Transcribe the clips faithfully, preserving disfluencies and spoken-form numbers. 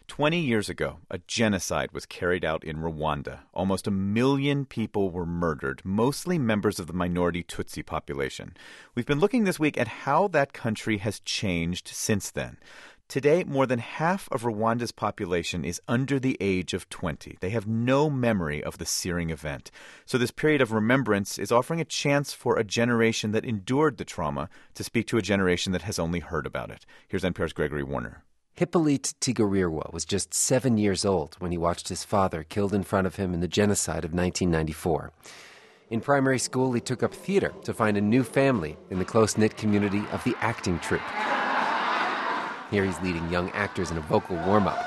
Twenty years ago, a genocide was carried out in Rwanda. Almost a million people were murdered, mostly members of the minority Tutsi population. We've been looking this week at how that country has changed since then. Today, more than half of Rwanda's population is under the age of twenty. They have no memory of the searing event. So this period of remembrance is offering a chance for a generation that endured the trauma to speak to a generation that has only heard about it. Here's N P R's Gregory Warner. Hippolyte Tigarirwa was just seven years old when he watched his father killed in front of him in the genocide of nineteen ninety-four. In primary school, he took up theater to find a new family in the close-knit community of the acting troupe. Here he's leading young actors in a vocal warm-up.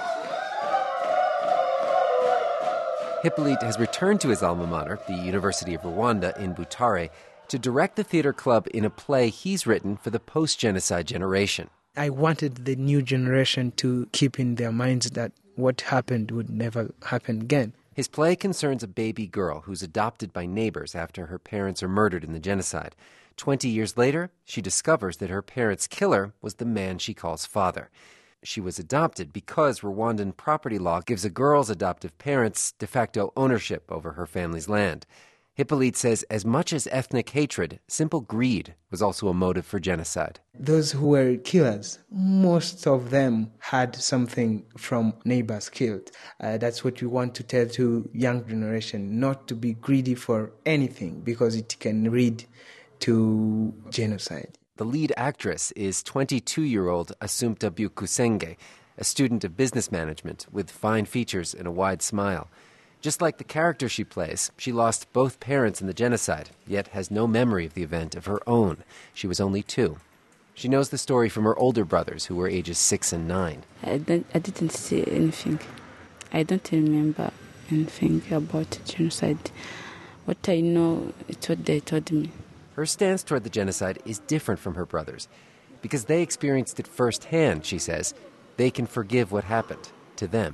Hippolyte has returned to his alma mater, the University of Rwanda in Butare, to direct the theater club in a play he's written for the post-genocide generation. I wanted the new generation to keep in their minds that what happened would never happen again. His play concerns a baby girl who's adopted by neighbors after her parents are murdered in the genocide. Twenty years later, she discovers that her parents' killer was the man she calls father. She was adopted because Rwandan property law gives a girl's adoptive parents de facto ownership over her family's land. Hippolyte says as much as ethnic hatred, simple greed was also a motive for genocide. Those who were killers, most of them had something from neighbors killed. Uh, that's what we want to tell to young generation, not to be greedy for anything because it can lead to genocide. The lead actress is twenty-two-year-old Assumpta Byukusenge, a student of business management with fine features and a wide smile. Just like the character she plays, she lost both parents in the genocide, yet has no memory of the event of her own. She was only two. She knows the story from her older brothers, who were ages six and nine. I, don't, I didn't see anything. I don't remember anything about genocide. What I know is what they told me. Her stance toward the genocide is different from her brothers. Because they experienced it firsthand, she says, they can forgive what happened to them.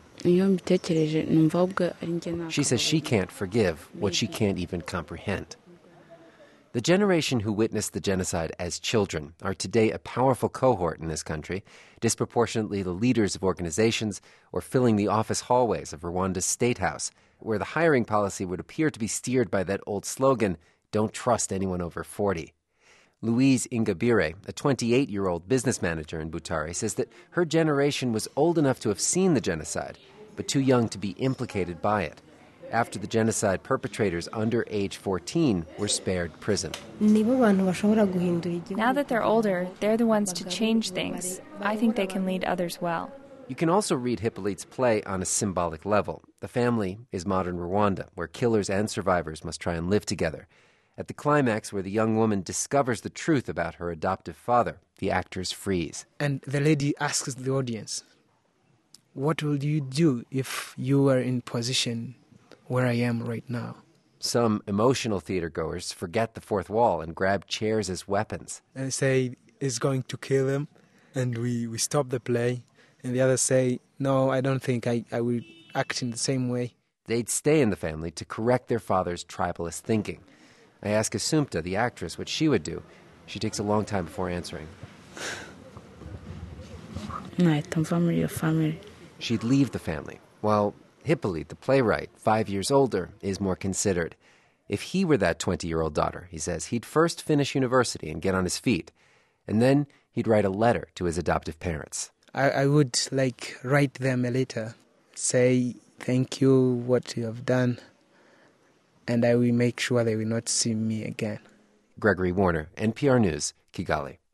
She says she can't forgive what she can't even comprehend. The generation who witnessed the genocide as children are today a powerful cohort in this country, disproportionately the leaders of organizations or filling the office hallways of Rwanda's State House, where the hiring policy would appear to be steered by that old slogan, "Don't trust anyone over forty." Louise Ingabire, a twenty-eight-year-old business manager in Butare, says that her generation was old enough to have seen the genocide, but too young to be implicated by it. After the genocide, perpetrators under age fourteen were spared prison. Now that they're older, they're the ones to change things. I think they can lead others well. You can also read Hippolyte's play on a symbolic level. The family is modern Rwanda, where killers and survivors must try and live together. At the climax, where the young woman discovers the truth about her adoptive father, the actors freeze. And the lady asks the audience, what will you do if you were in position where I am right now? Some emotional theatergoers forget the fourth wall and grab chairs as weapons. And say, it's going to kill him, and we, we stop the play. And the others say, no, I don't think I, I will act in the same way. They'd stay in the family to correct their father's tribalist thinking. I ask Assumpta, the actress, what she would do. She takes a long time before answering. She'd leave the family, while Hippolyte, the playwright, five years older, is more considered. If he were that twenty-year-old daughter, he says, he'd first finish university and get on his feet, and then he'd write a letter to his adoptive parents. I, I would, like, write them a letter, say, thank you, what you have done, and I will make sure they will not see me again. Gregory Warner, N P R News, Kigali.